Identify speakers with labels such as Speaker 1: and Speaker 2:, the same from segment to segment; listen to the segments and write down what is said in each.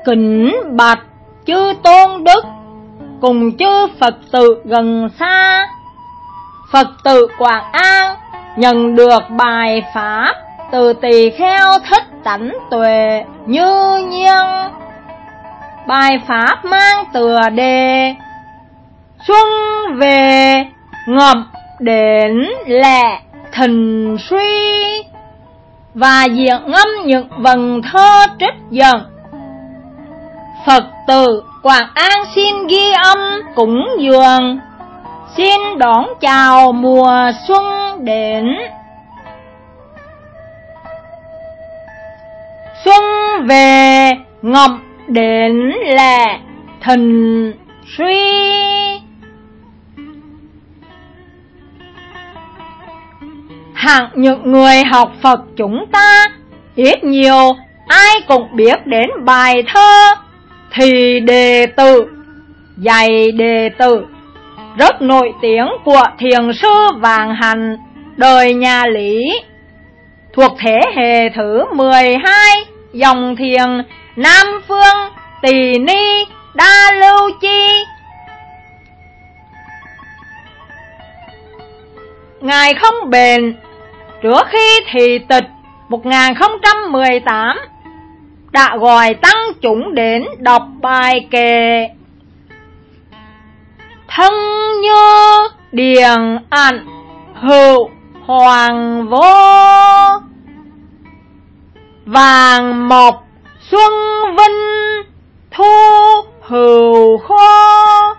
Speaker 1: Kính bạch chư tôn đức cùng chư Phật tử gần xa. Phật tử Quảng An nhận được bài pháp từ Tỳ Kheo Thích Tánh Tuệ Như Nhiên. Bài pháp mang tựa đề Xuân về ngập đến lẹ thình suy, và diễn ngâm những vần thơ trích dẫn. Phật tử Quảng An xin ghi âm cúng dường, xin đón chào mùa xuân đến. Xuân về ngập đến lẹ thình suy, hẳn những người học Phật chúng ta ít nhiều ai cũng biết đến bài thơ Thì Đệ Tử Dạy Đệ Tử rất nổi tiếng của thiền sư Vạn Hạnh đời nhà Lý, thuộc thế hệ thứ 12 dòng thiền Nam Phương Tỳ Ni Đa Lưu Chi. Ngài không bền trước khi thị tịch 1018 đã gọi tăng chúng đến đọc bài kệ Thân như điền ảnh hữu hoàng vô, vàng mộc xuân vinh thu hữu khô,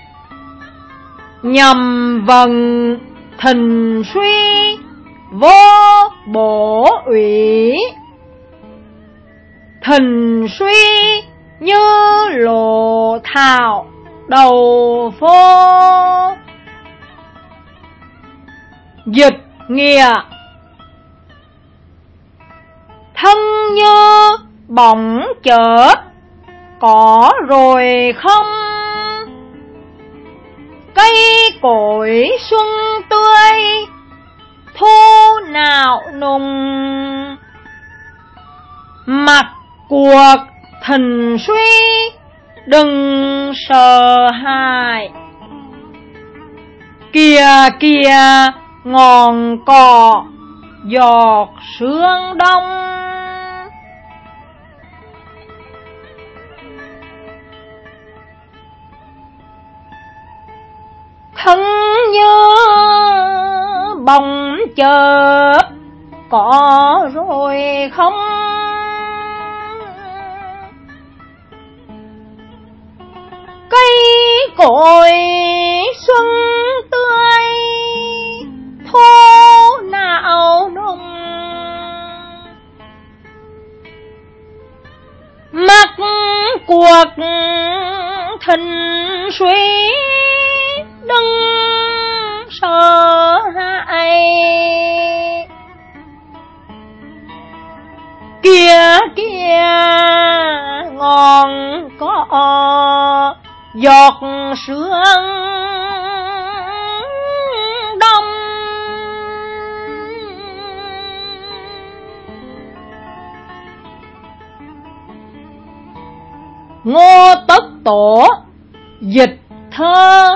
Speaker 1: nhầm vần thình suy vô bổ ủy, thình suy như lộ thảo đầu phô. Dịch nghĩa: thân như bóng chớp có rồi không, cây cối xuân tươi thu nào nùng, mặt cuộc thình suy đừng sợ hãi, kìa kìa ngọn cỏ giọt sương đông. Thân như bóng chớp có rồi không, cây cối xuân tươi thô nào nồng, mặt cuộc thình suy đừng sợ hãi, kìa kìa ngọn cỏ giọt sương đông. Ngô Tất Tổ dịch thơ.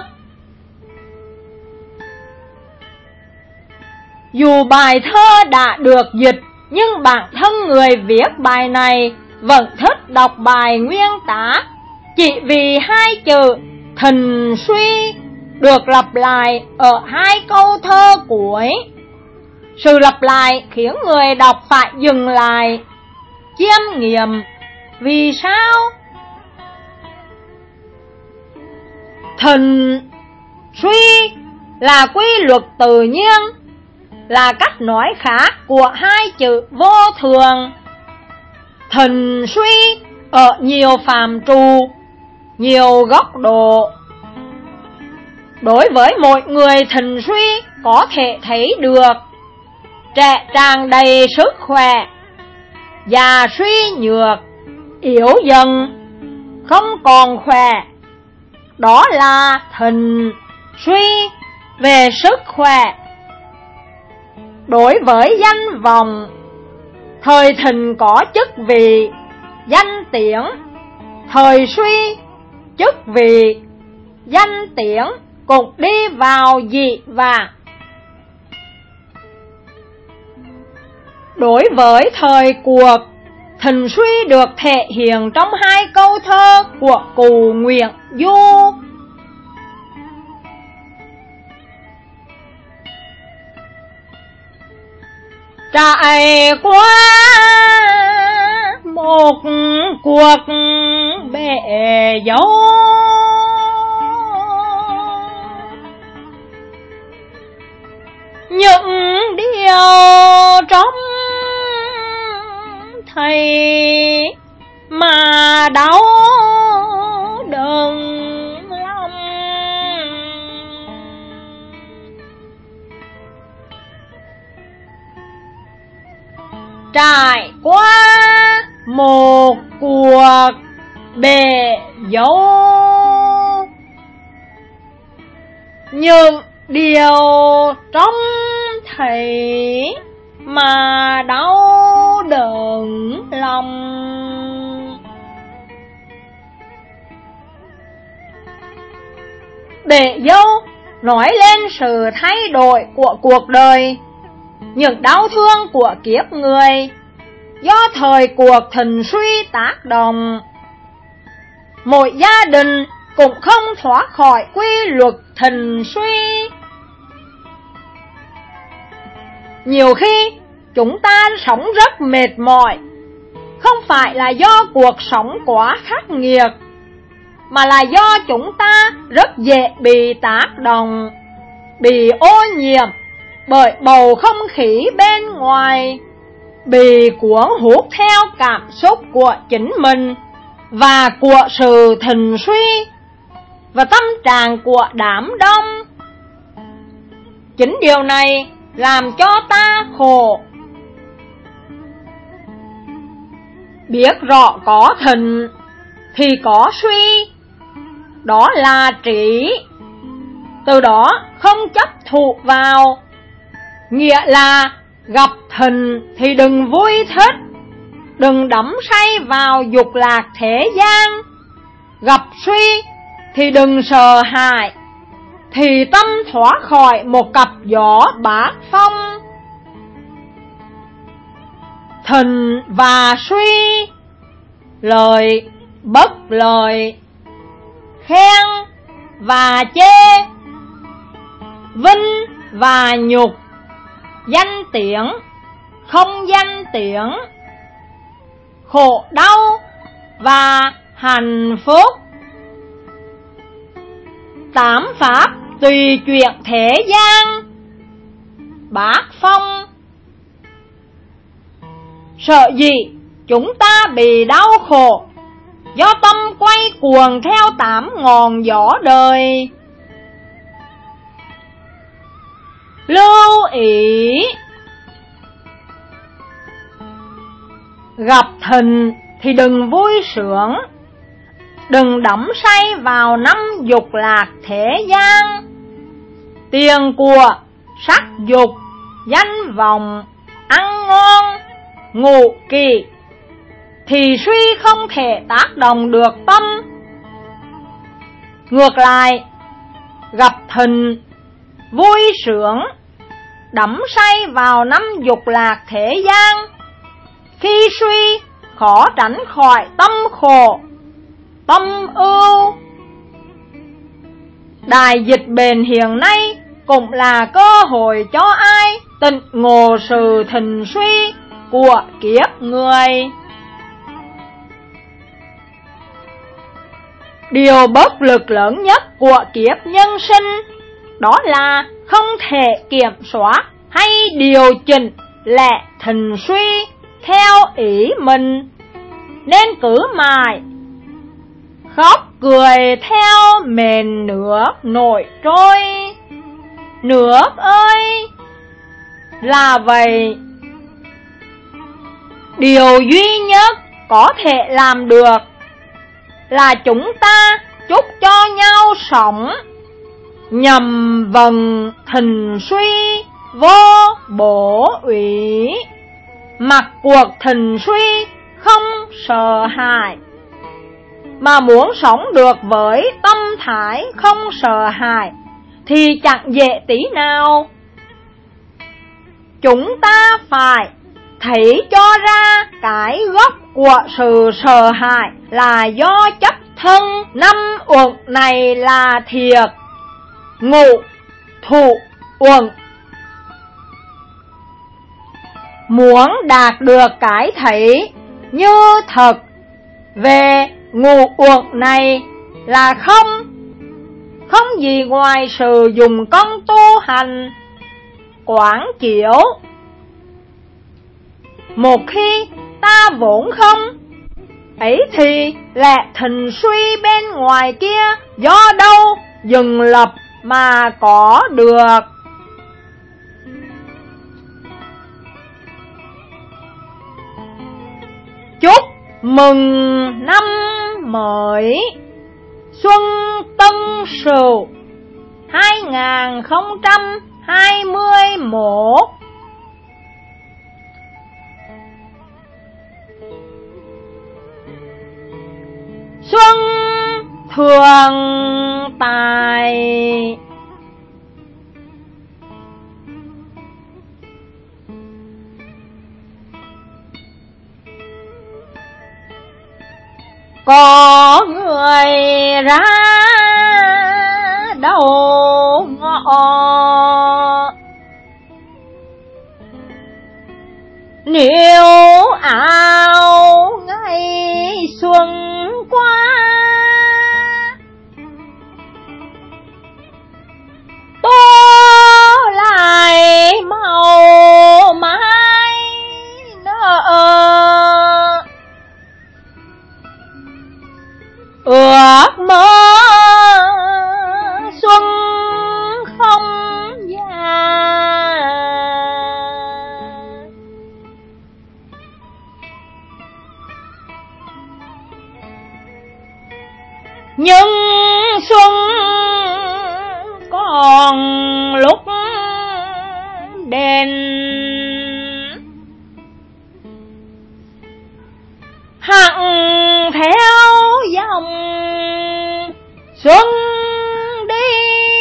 Speaker 1: Dù bài thơ đã được dịch, nhưng bản thân người viết bài này vẫn thích đọc bài nguyên tác, chỉ vì hai chữ thình suy được lặp lại ở hai câu thơ cuối. Sự lặp lại khiến người đọc phải dừng lại chiêm nghiệm vì sao. Thình suy là quy luật tự nhiên, là cách nói khác của hai chữ vô thường. Thình suy ở nhiều phạm trù, nhiều góc độ. Đối với mỗi người, thình suy có thể thấy được trẻ tràn đầy sức khỏe, già suy nhược, yếu dần, không còn khỏe. Đó là thình suy về sức khỏe. Đối với danh vọng, thời thìn có chức vị, danh tiếng, thời suy, chức vị, danh tiếng cũng đi vào dị vãng. Đối với thời cuộc, thần suy được thể hiện trong hai câu thơ của Cụ Nguyễn Du. Trải qua một cuộc bể dâu, những điều trong thầy mà đau đớn lòng. Trải qua một cuộc bể dâu, những điều trong thầy mà đau đớn lòng. Bể dâu nói lên sự thay đổi của cuộc đời, những đau thương của kiếp người do thời cuộc thần suy tác động. Mỗi gia đình cũng không thoát khỏi quy luật thần suy. Nhiều khi chúng ta sống rất mệt mỏi, không phải là do cuộc sống quá khắc nghiệt, mà là do chúng ta rất dễ bị tác động, bị ô nhiễm bởi bầu không khí bên ngoài, bị cuốn hút theo cảm xúc của chính mình và của sự thần suy và tâm trạng của đám đông. Chính điều này làm cho ta khổ. Biết rõ có thần thì có suy, đó là trí. Từ đó không chấp thụ vào, nghĩa là gặp thần thì đừng vui thích, đừng đắm say vào dục lạc thế gian. Gặp suy thì đừng sợ hãi, thì tâm thoát khỏi một cặp gió bát phong. Thần và suy, lời bất lời, khen và chê, vinh và nhục, danh tiếng không danh tiếng, khổ đau và hạnh phúc. Tám pháp tùy chuyện thế gian, bát phong. Sợ gì chúng ta bị đau khổ do tâm quay cuồng theo tám ngọn gió đời. Lưu ý, gặp thần thì đừng vui sướng, đừng đắm say vào năm dục lạc thế gian. Tiền của, sắc dục, danh vọng, ăn ngon, ngủ kỳ thì suy không thể tác động được tâm. Ngược lại, gặp thần vui sướng, đắm say vào năm dục lạc thế gian, khi suy khó tránh khỏi tâm khổ, tâm ưu. Đại dịch bệnh hiện nay cũng là cơ hội cho ai tịnh ngộ sự thần suy của kiếp người. Điều bất lực lớn nhất của kiếp nhân sinh đó là không thể kiểm soát hay điều chỉnh lẽ thần suy theo ý mình, nên cứ mãi khóc cười theo mền nước nổi trôi. Nước ơi, là vậy. Điều duy nhất có thể làm được là chúng ta chúc cho nhau sống nhằm vần thần suy vô bổ ủy, mặc cuộc thần suy không sợ hãi. mà muốn sống được với tâm thái không sợ hãi thì chẳng dễ tí nào. Chúng ta phải thấy cho ra cái gốc của sự sợ hãi là do chấp thân năm uẩn này là thiệt, ngũ, thụ, uẩn. Muốn đạt được cái thấy như thật về ngũ uẩn này là không gì ngoài sử dụng công tu hành quán chiếu. Một khi ta vốn không ấy thì lẽ thình suy bên ngoài kia do đâu dừng lập mà có được. Chúc mừng năm mới Xuân Tân Sửu 2021. Xuân thường tài, có người ra đầu ngọ, nếu áo ngày xuân qua tô lại màu mai nở, ước mơ xuân không già. Nhưng xuân còn lúc đèn hằng theo dòng xuân đi,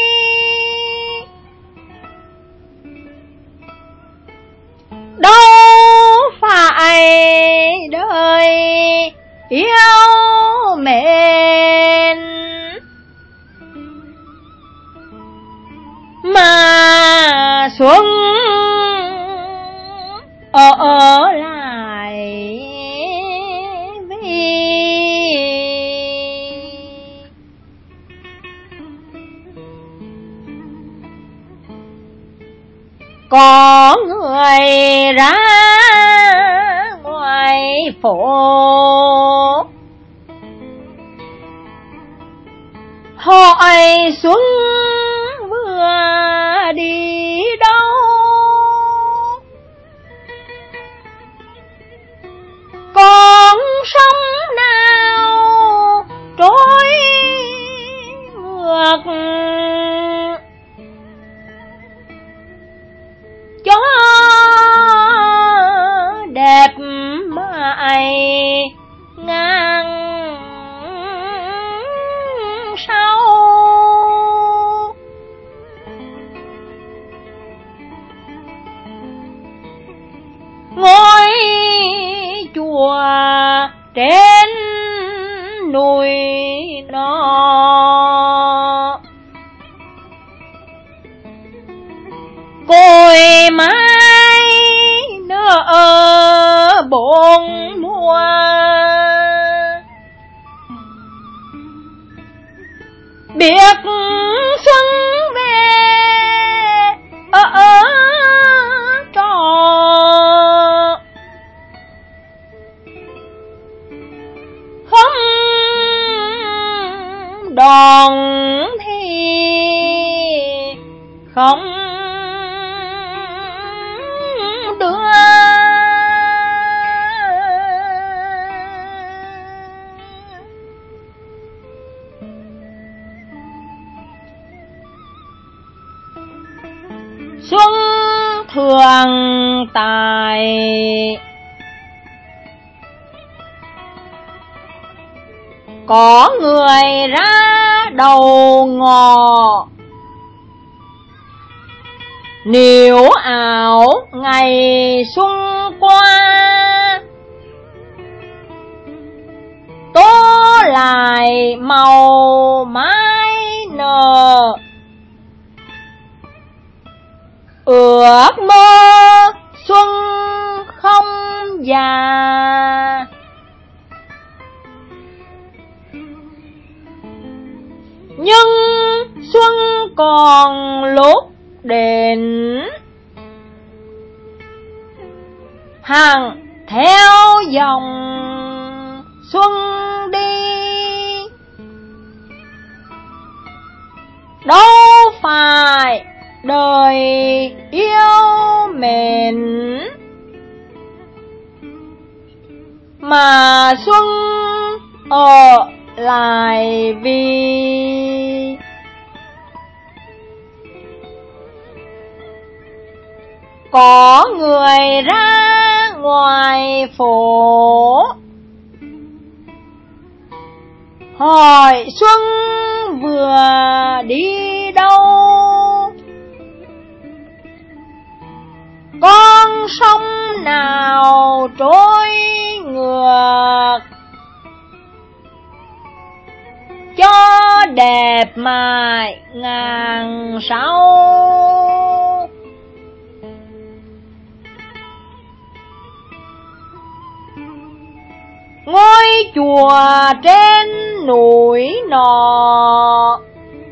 Speaker 1: đâu phải đời yêu mến mà xuân ở lại vì có người ra ngoài phố hỏi xuân vừa đi đâu, con sông nào trôi ngược cho đẹp mãi ngang sau. Ngôi chùa trên núi nó cội mãi nở bốn mùa, biết xuân về ở trò không đòn thì không đưa. Xuân thường tài, có người ra đầu ngò, niễu ảo ngày xuân qua, tô lại màu mai nở. Ước mơ xuân không già, nhưng xuân còn lúc đến, hàng theo dòng xuân đi, đâu phải đời yêu mến, mà xuân ở lại vì có người ra ngoài phố, hỏi xuân vừa đi đâu, con sông nào trôi ngược, cho đẹp mãi ngàn sau. Ngôi chùa trên núi nọ,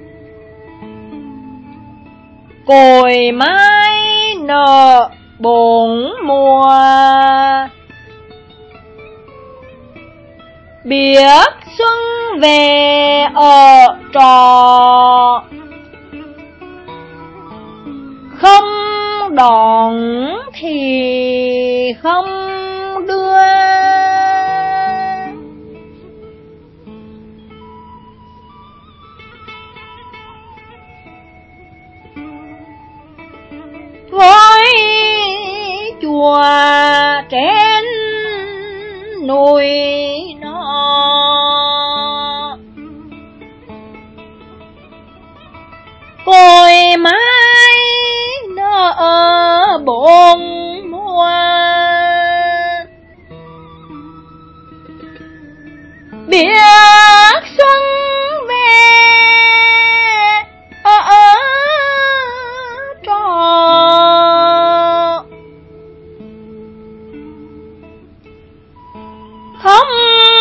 Speaker 1: cội mai nở bốn mùa, biết xuân về ở trọ, không đón thì không đưa. Ngôi chùa trên núi nọ, cội mai nở bốn mùa, biết xuân về ở trọ, không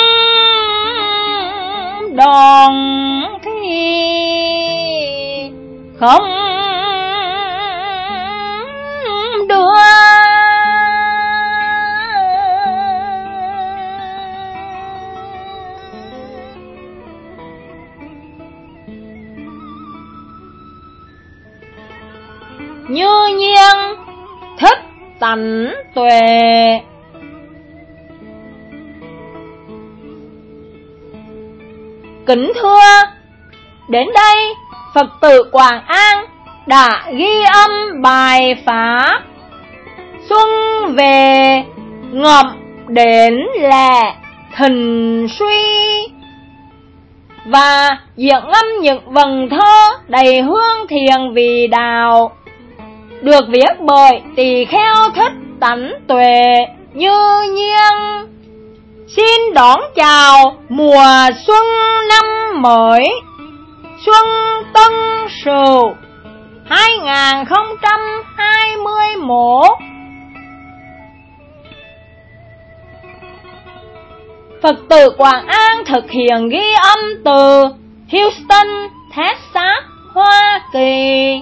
Speaker 1: đón thì không đưa. Như nhiên thích tánh tuệ, kính thưa, đến đây Phật tử Quảng An đã ghi âm bài pháp xuân về ngậm đến lẻ thình suy, và diễn ngâm những vần thơ đầy hương thiền vì đạo, được viết bởi tỳ kheo thích tánh tuệ Như nhiên. Xin đón chào mùa xuân năm mới, xuân Tân Sửu 2021. Phật tử Quảng An thực hiện ghi âm từ Houston, Texas, Hoa Kỳ.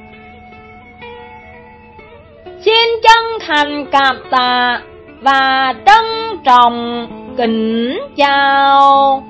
Speaker 1: Xin chân thành cảm tạ và trân trọng kính chào.